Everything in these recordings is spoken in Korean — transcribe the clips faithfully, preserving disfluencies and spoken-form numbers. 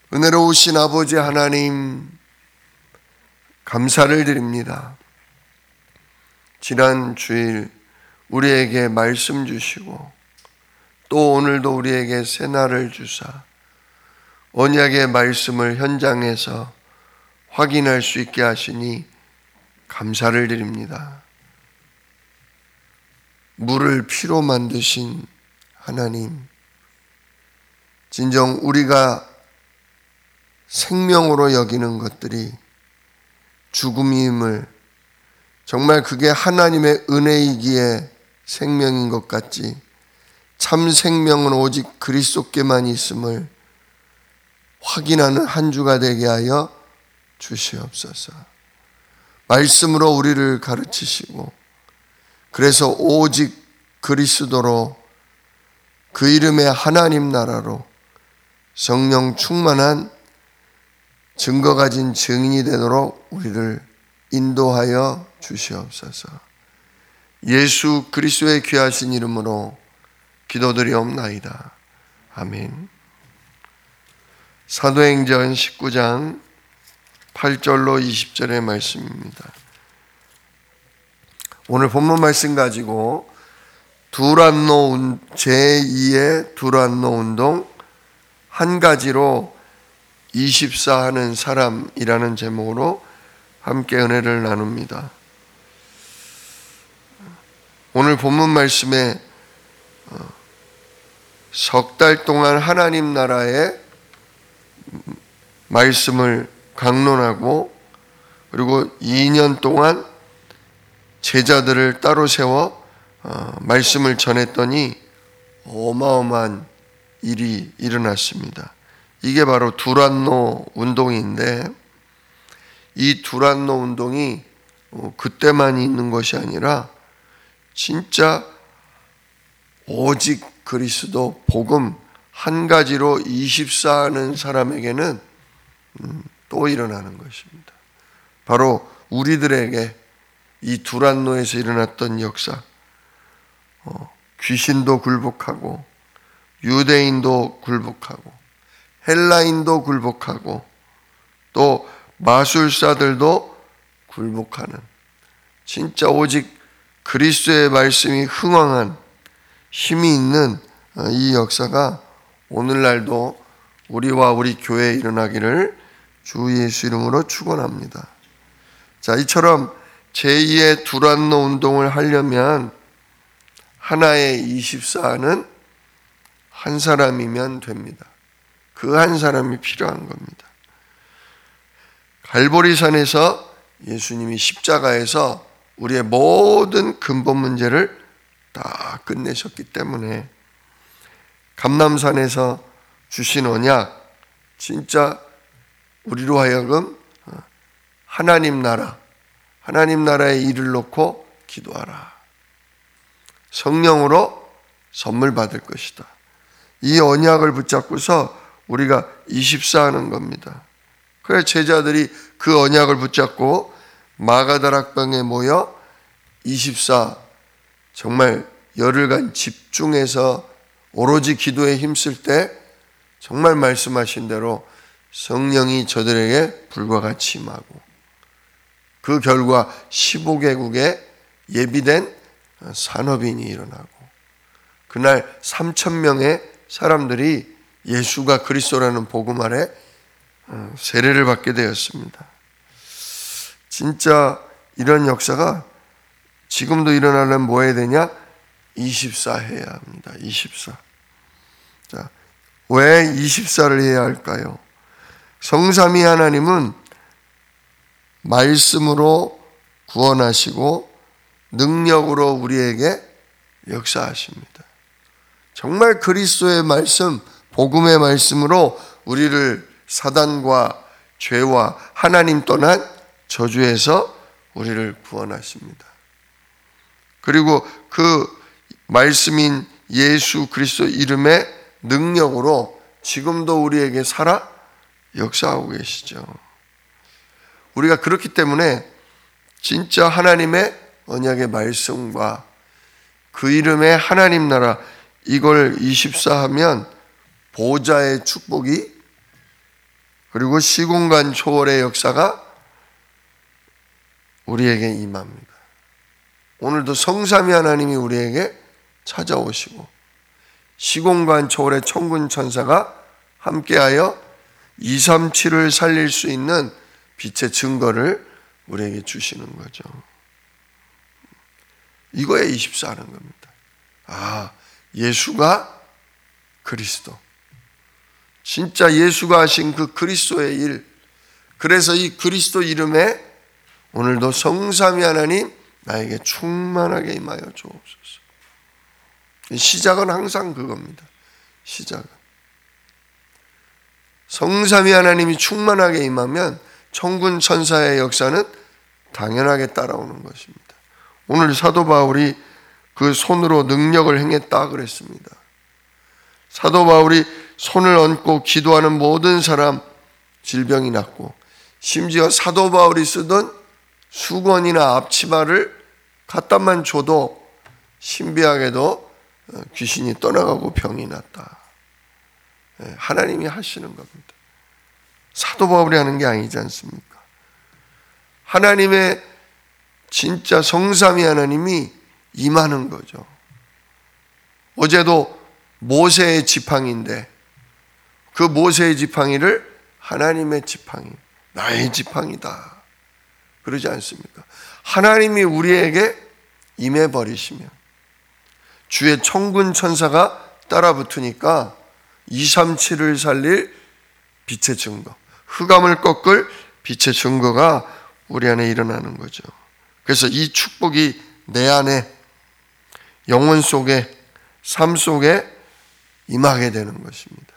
은혜로우신 아버지 하나님, 감사를 드립니다. 지난 주일 우리에게 말씀 주시고 또 오늘도 우리에게 새날을 주사 언약의 말씀을 현장에서 확인할 수 있게 하시니 감사를 드립니다. 물을 피로 만드신 하나님, 진정 우리가 생명으로 여기는 것들이 죽음임을, 정말 그게 하나님의 은혜이기에 생명인 것 같지 참 생명은 오직 그리스도께만 있음을 확인하는 한 주가 되게 하여 주시옵소서. 말씀으로 우리를 가르치시고 그래서 오직 그리스도로, 그 이름의 하나님 나라로 성령 충만한 증거 가진 증인이 되도록 우리를 인도하여 주시옵소서. 예수 그리스도의 귀하신 이름으로 기도드리옵나이다. 아멘. 사도행전 십구 장 팔 절로 이십 절의 말씀입니다. 오늘 본문 말씀 가지고 두란노 제이의 두란노 운동 한 가지로 이십사 하는 사람이라는 제목으로 함께 은혜를 나눕니다. 오늘 본문 말씀에 석 달 동안 하나님 나라의 말씀을 강론하고 그리고 이 년 동안 제자들을 따로 세워 말씀을 전했더니 어마어마한 일이 일어났습니다. 이게 바로 두란노 운동인데, 이 두란노 운동이 그때만 있는 것이 아니라 진짜 오직 그리스도 복음 한 가지로 이십사 하는 사람에게는 또 일어나는 것입니다. 바로 우리들에게 이 두란노에서 일어났던 역사, 어, 귀신도 굴복하고 유대인도 굴복하고 헬라인도 굴복하고 또 마술사들도 굴복하는, 진짜 오직 그리스도의 말씀이 흥왕한 힘이 있는 이 역사가 오늘날도 우리와 우리 교회에 일어나기를 주 예수 이름으로 축원합니다. 자, 이처럼 제이의 두란노 운동을 하려면 하나의 이십사는 한 사람이면 됩니다. 그 한 사람이 필요한 겁니다. 갈보리산에서 예수님이 십자가에서 우리의 모든 근본 문제를 다 끝내셨기 때문에 감람산에서 주신 언약, 진짜 우리로 하여금 하나님 나라, 하나님 나라의 일을 놓고 기도하라. 성령으로 선물 받을 것이다. 이 언약을 붙잡고서 우리가 이십사 하는 겁니다. 그래 제자들이 그 언약을 붙잡고 마가다락방에 모여 이십사, 정말 열흘간 집중해서 오로지 기도에 힘쓸 때 정말 말씀하신 대로 성령이 저들에게 불과 같이 임하고 그 결과 십오 개국에 예비된 산업인이 일어나고 그날 삼천 명의 사람들이 예수가 그리스도라는 복음 아래 세례를 받게 되었습니다. 진짜 이런 역사가 지금도 일어나려면 뭐 해야 되냐? 이십사 해야 합니다. 이십사. 자, 왜 이십사를 해야 할까요? 성삼위 하나님은 말씀으로 구원하시고 능력으로 우리에게 역사하십니다. 정말 그리스도의 말씀, 복음의 말씀으로 우리를 사단과 죄와 하나님 떠난 저주에서 우리를 구원하십니다. 그리고 그 말씀인 예수 그리스도 이름의 능력으로 지금도 우리에게 살아 역사하고 계시죠. 우리가 그렇기 때문에 진짜 하나님의 언약의 말씀과 그 이름의 하나님 나라, 이걸 이십사 하면 보좌의 축복이 그리고 시공간 초월의 역사가 우리에게 임합니다. 오늘도 성삼위 하나님이 우리에게 찾아오시고 시공간 초월의 천군 천사가 함께하여 이삼칠을 살릴 수 있는 빛의 증거를 우리에게 주시는 거죠. 이거에 이십사 하는 겁니다. 아, 예수가 그리스도. 진짜 예수가 하신 그 그리스도의 일. 그래서 이 그리스도 이름에 오늘도 성삼위 하나님 나에게 충만하게 임하여 주옵소서. 시작은 항상 그겁니다. 시작은. 성삼위 하나님이 충만하게 임하면 천군 천사의 역사는 당연하게 따라오는 것입니다. 오늘 사도 바울이 그 손으로 능력을 행했다 그랬습니다. 사도 바울이 손을 얹고 기도하는 모든 사람 질병이 낫고 심지어 사도 바울이 쓰던 수건이나 앞치마를 갖다만 줘도 신비하게도 귀신이 떠나가고 병이 났다. 하나님이 하시는 겁니다. 사도 바울이 하는 게 아니지 않습니까? 하나님의 진짜 성삼위 하나님이 임하는 거죠. 어제도 모세의 지팡이인데 그 모세의 지팡이를 하나님의 지팡이, 나의 지팡이다. 그러지 않습니까? 하나님이 우리에게 임해버리시면 주의 천군 천사가 따라붙으니까 이삼칠을 살릴 빛의 증거, 흑암을 꺾을 빛의 증거가 우리 안에 일어나는 거죠. 그래서 이 축복이 내 안에 영혼 속에 삶 속에 임하게 되는 것입니다.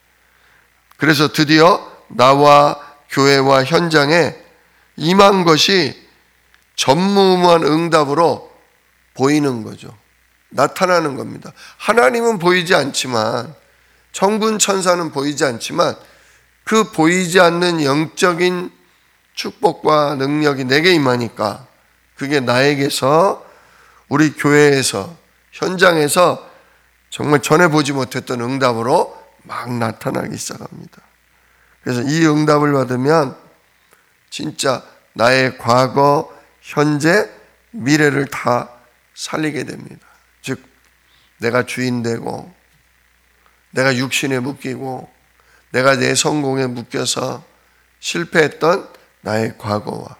그래서 드디어 나와 교회와 현장에 임한 것이 전무후무한 응답으로 보이는 거죠. 나타나는 겁니다. 하나님은 보이지 않지만, 천군 천사는 보이지 않지만 그 보이지 않는 영적인 축복과 능력이 내게 임하니까 그게 나에게서, 우리 교회에서, 현장에서 정말 전에 보지 못했던 응답으로 막 나타나기 시작합니다. 그래서 이 응답을 받으면 진짜 나의 과거, 현재, 미래를 다 살리게 됩니다. 즉 내가 주인 되고, 내가 육신에 묶이고, 내가 내 성공에 묶여서 실패했던 나의 과거와,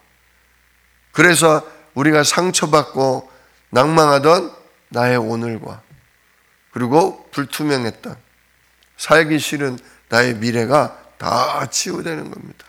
그래서 우리가 상처받고 낭망하던 나의 오늘과, 그리고 불투명했던, 살기 싫은 나의 미래가 다 치유되는 겁니다.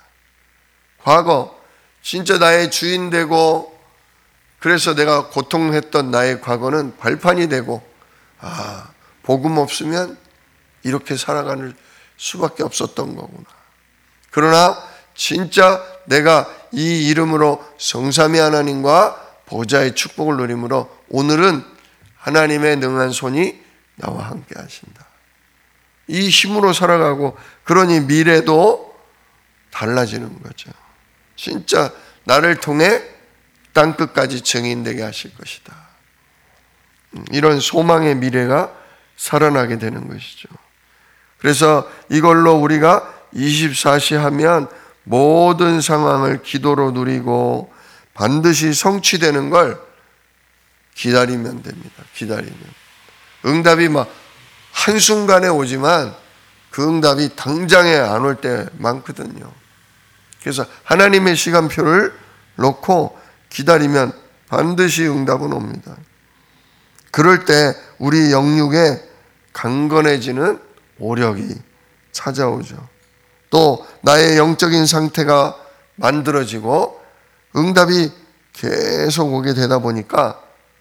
과거, 진짜 나의 주인 되고 그래서 내가 고통했던 나의 과거는 발판이 되고, 아, 복음 없으면 이렇게 살아가는 수밖에 없었던 거구나. 그러나 진짜 내가 이 이름으로 성삼위 하나님과 보좌의 축복을 누림으로 오늘은 하나님의 능한 손이 나와 함께 하신다. 이 힘으로 살아가고, 그러니 미래도 달라지는 거죠. 진짜 나를 통해 땅끝까지 증인되게 하실 것이다. 이런 소망의 미래가 살아나게 되는 것이죠. 그래서 이걸로 우리가 이십사 시 하면 모든 상황을 기도로 누리고 반드시 성취되는 걸 기다리면 됩니다. 기다리면. 응답이 막 한순간에 오지만 그 응답이 당장에 안 올 때 많거든요. 그래서 하나님의 시간표를 놓고 기다리면 반드시 응답은 옵니다. 그럴 때 우리 영육에 강건해지는 오력이 찾아오죠. 또 나의 영적인 상태가 만들어지고 응답이 계속 오게 되다 보니까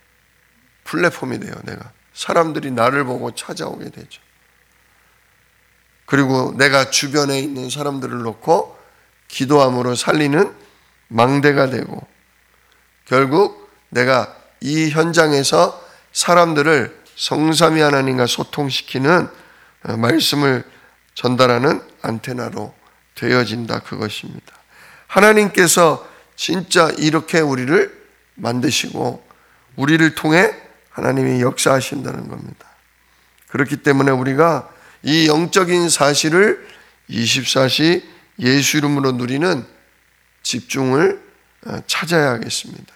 플랫폼이 돼요. 내가 사람들이 나를 보고 찾아오게 되죠. 그리고 내가 주변에 있는 사람들을 놓고 기도함으로 살리는 망대가 되고, 결국 내가 이 현장에서 사람들을 성삼위 하나님과 소통시키는 말씀을 전달하는 안테나로 되어진다, 그것입니다. 하나님께서 진짜 이렇게 우리를 만드시고 우리를 통해 하나님이 역사하신다는 겁니다. 그렇기 때문에 우리가 이 영적인 사실을 이십사 시 예수 이름으로 누리는 집중을 찾아야 하겠습니다.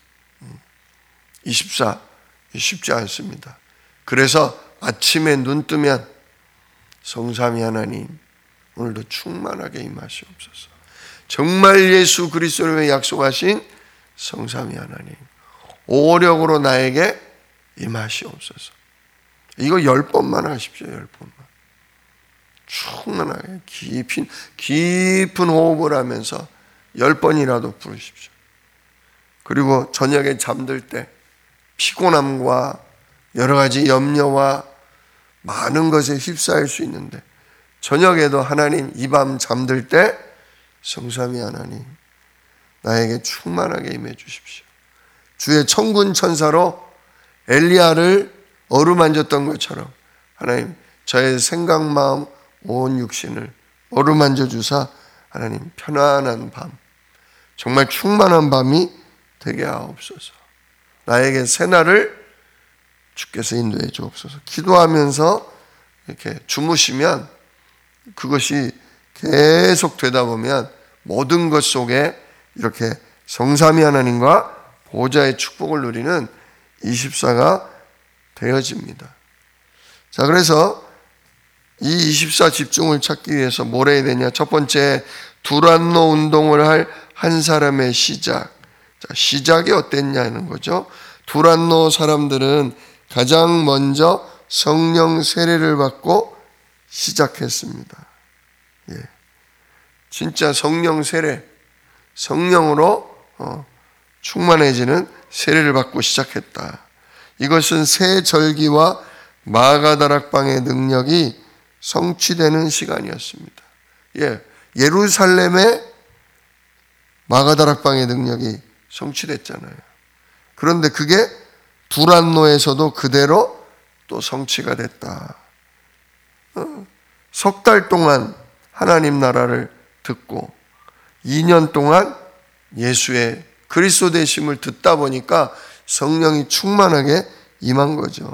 이십사 쉽지 않습니다. 그래서 아침에 눈 뜨면 성삼위 하나님 오늘도 충만하게 임하시옵소서. 정말 예수 그리스도를 약속하신 성삼위 하나님 오력으로 나에게 임하시옵소서. 이거 열 번만 하십시오. 열 번만. 충만하게 깊은, 깊은 호흡을 하면서 열 번이라도 부르십시오. 그리고 저녁에 잠들 때 피곤함과 여러 가지 염려와 많은 것에 휩싸일 수 있는데 저녁에도 하나님 이 밤 잠들 때 성삼위 하나님 나에게 충만하게 임해 주십시오. 주의 천군 천사로 엘리야를 어루만졌던 것처럼 하나님 저의 생각 마음 온 육신을 어루만져 주사 하나님 편안한 밤 정말 충만한 밤이 되게 하옵소서. 나에게 새날을 주께서 인도해 주옵소서. 기도하면서 이렇게 주무시면 그것이 계속 되다 보면 모든 것 속에 이렇게 성삼위 하나님과 보좌의 축복을 누리는 이십사가 되어집니다. 자, 그래서 이 이십사 집중을 찾기 위해서 뭘 해야 되냐? 첫 번째, 두란노 운동을 할 한 사람의 시작. 자, 시작이 어땠냐는 거죠. 두란노 사람들은 가장 먼저 성령 세례를 받고 시작했습니다. 예. 진짜 성령 세례, 성령으로 어, 충만해지는 세례를 받고 시작했다. 이것은 새 절기와 마가다락방의 능력이 성취되는 시간이었습니다. 예, 예루살렘의 마가다락방의 능력이 성취됐잖아요. 그런데 그게 두란노에서도 그대로 또 성취가 됐다. 어, 석 달 동안 하나님 나라를 듣고 이 년 동안 예수의 그리스도 되심을 듣다 보니까 성령이 충만하게 임한 거죠.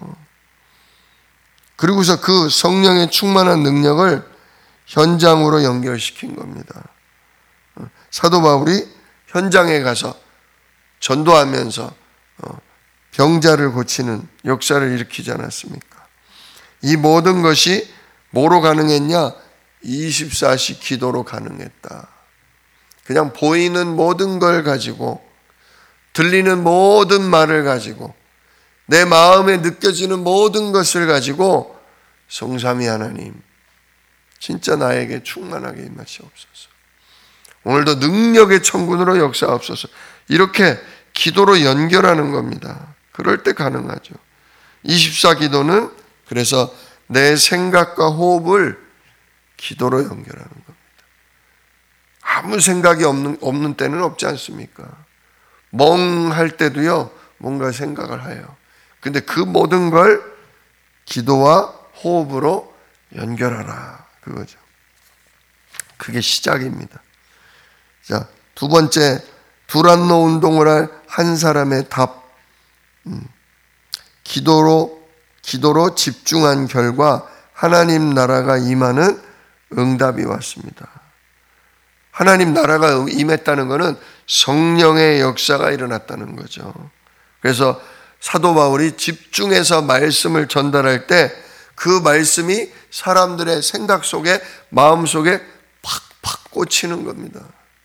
그리고서 그 성령의 충만한 능력을 현장으로 연결시킨 겁니다. 사도 바울이 현장에 가서 전도하면서 병자를 고치는 역사를 일으키지 않았습니까? 이 모든 것이 뭐로 가능했냐? 이십사 시 기도로 가능했다. 그냥 보이는 모든 걸 가지고 들리는 모든 말을 가지고 내 마음에 느껴지는 모든 것을 가지고 성삼위 하나님 진짜 나에게 충만하게 임하시옵소서. 오늘도 능력의 천군으로 역사하옵소서. 이렇게 기도로 연결하는 겁니다. 그럴 때 가능하죠. 이십사 기도는 그래서 내 생각과 호흡을 기도로 연결하는 겁니다. 아무 생각이 없는, 없는 때는 없지 않습니까? 멍할 때도요, 뭔가 생각을 해요. 근데 그 모든 걸 기도와 호흡으로 연결하라. 그거죠. 그게 시작입니다. 자, 두 번째, 두란노 운동을 할 한 사람의 답. 음, 기도로, 기도로 집중한 결과 하나님 나라가 임하는 응답이 왔습니다. 하나님 나라가 임했다는 것은 성령의 역사가 일어났다는 거죠. 그래서 사도 바울이 집중해서 말씀을 전달할 때 그 말씀이 사람들의 생각 속에, 마음 속에 팍팍 꽂히는 겁니다.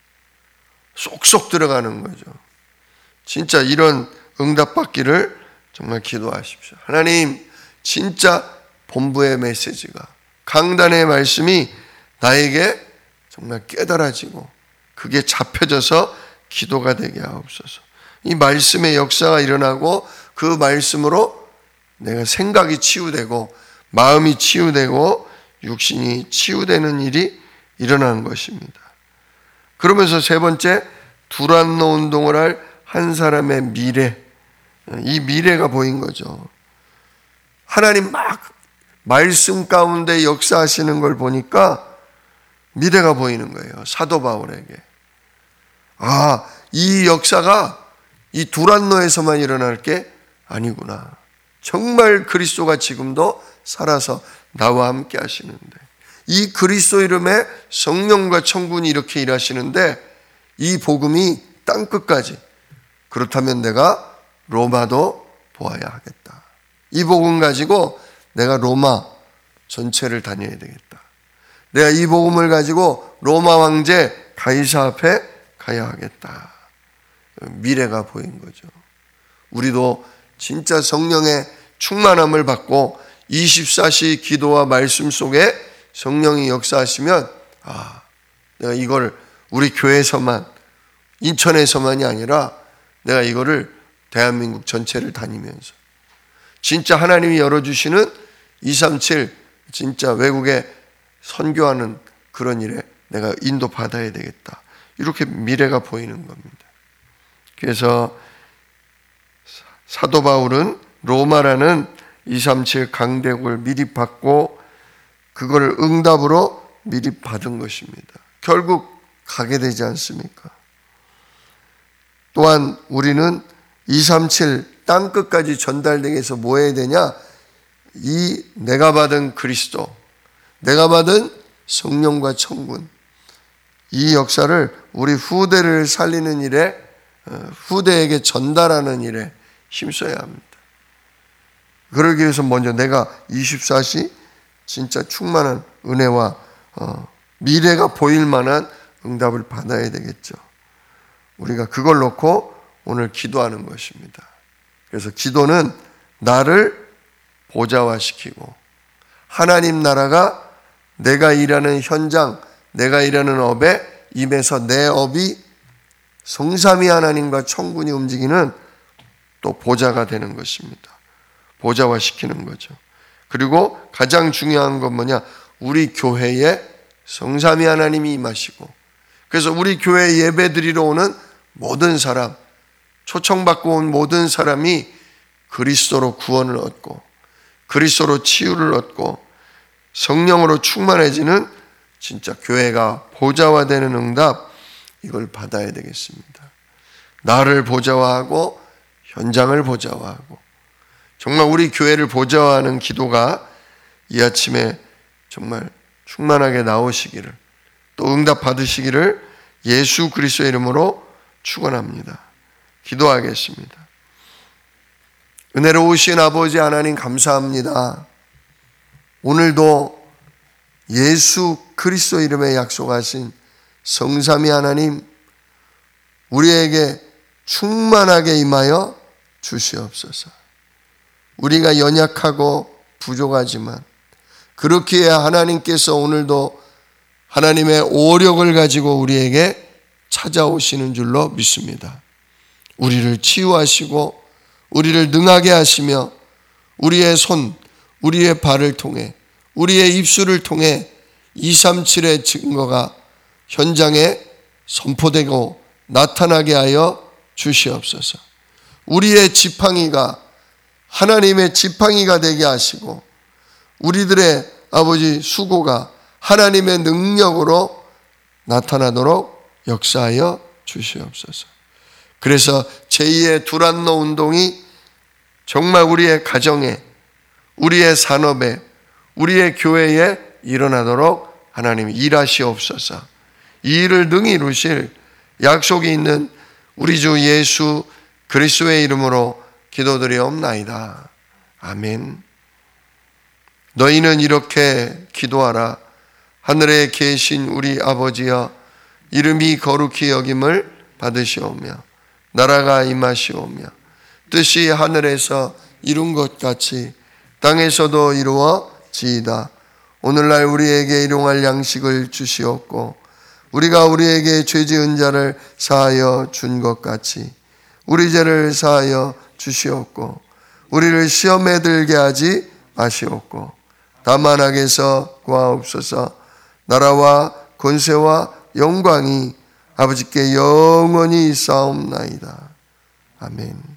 쏙쏙 들어가는 거죠. 진짜 이런 응답받기를 정말 기도하십시오. 하나님, 진짜 본부의 메시지가, 강단의 말씀이 나에게 정말 깨달아지고 그게 잡혀져서 기도가 되게 하옵소서. 이 말씀의 역사가 일어나고 그 말씀으로 내가 생각이 치유되고 마음이 치유되고 육신이 치유되는 일이 일어나는 것입니다. 그러면서 세 번째, 두란노 운동을 할 한 사람의 미래. 이 미래가 보인 거죠. 하나님 막 말씀 가운데 역사하시는 걸 보니까 미래가 보이는 거예요. 사도 바울에게. 아, 이 역사가 이 두란노에서만 일어날 게 아니구나. 정말 그리스도가 지금도 살아서 나와 함께 하시는데 이 그리스도 이름에 성령과 천군이 이렇게 일하시는데 이 복음이 땅끝까지, 그렇다면 내가 로마도 보아야 하겠다. 이 복음 가지고 내가 로마 전체를 다녀야 되겠다. 내가 이 복음을 가지고 로마 황제 가이사 앞에 가야 하겠다. 미래가 보인 거죠. 우리도 진짜 성령의 충만함을 받고 이십사 시 기도와 말씀 속에 성령이 역사하시면, 아, 내가 이걸 우리 교회에서만, 인천에서만이 아니라 내가 이거를 대한민국 전체를 다니면서 진짜 하나님이 열어주시는 이삼칠 진짜 외국에 선교하는 그런 일에 내가 인도받아야 되겠다. 이렇게 미래가 보이는 겁니다. 그래서 사도 바울은 로마라는 이삼칠 강대국을 미리 받고 그걸 응답으로 미리 받은 것입니다. 결국 가게 되지 않습니까? 또한 우리는 이삼칠 땅끝까지 전달되게 해서 뭐 해야 되냐? 이 내가 받은 그리스도, 내가 받은 성령과 천군, 이 역사를 우리 후대를 살리는 일에, 후대에게 전달하는 일에 힘써야 합니다. 그러기 위해서 먼저 내가 이십사 시 진짜 충만한 은혜와 어, 미래가 보일 만한 응답을 받아야 되겠죠. 우리가 그걸 놓고 오늘 기도하는 것입니다. 그래서 기도는 나를 보좌화시키고 하나님 나라가 내가 일하는 현장, 내가 일하는 업에 임해서 내 업이 성삼위 하나님과 천군이 움직이는 또 보좌가 되는 것입니다. 보좌화시키는 거죠. 그리고 가장 중요한 건 뭐냐? 우리 교회에 성삼위 하나님이 임하시고, 그래서 우리 교회 예배 드리러 오는 모든 사람, 초청받고 온 모든 사람이 그리스도로 구원을 얻고 그리스도로 치유를 얻고 성령으로 충만해지는 진짜 교회가 보좌화되는 응답, 이걸 받아야 되겠습니다. 나를 보좌화하고 현장을 보좌화하고 정말 우리 교회를 보좌화하는 기도가 이 아침에 정말 충만하게 나오시기를, 또 응답 받으시기를 예수 그리스도의 이름으로 축원합니다. 기도하겠습니다. 은혜로우신 아버지 하나님 감사합니다. 오늘도 예수 그리스도 이름에 약속하신 성삼위 하나님, 우리에게 충만하게 임하여 주시옵소서. 우리가 연약하고 부족하지만 그렇기에 하나님께서 오늘도 하나님의 오력을 가지고 우리에게 찾아오시는 줄로 믿습니다. 우리를 치유하시고 우리를 능하게 하시며 우리의 손, 우리의 발을 통해, 우리의 입술을 통해 이삼칠의 증거가 현장에 선포되고 나타나게 하여 주시옵소서. 우리의 지팡이가 하나님의 지팡이가 되게 하시고 우리들의 아버지 수고가 하나님의 능력으로 나타나도록 역사하여 주시옵소서. 그래서 제이의 두란노 운동이 정말 우리의 가정에, 우리의 산업에, 우리의 교회에 일어나도록 하나님 일하시옵소서. 이 일을 능히 이루실 약속이 있는 우리 주 예수 그리스도의 이름으로 기도드리옵나이다. 아멘. 너희는 이렇게 기도하라. 하늘에 계신 우리 아버지여, 이름이 거룩히 여김을 받으시오며 나라가 임하시오며 뜻이 하늘에서 이룬 것 같이 땅에서도 이루어지이다. 오늘날 우리에게 일용할 양식을 주시옵고 우리가 우리에게 죄 지은 자를 사하여 준 것 같이 우리 죄를 사하여 주시옵고 우리를 시험에 들게 하지 마시옵고 다만 악에서 구하옵소서. 나라와 권세와 영광이 아버지께 영원히 있사옵나이다. 아멘.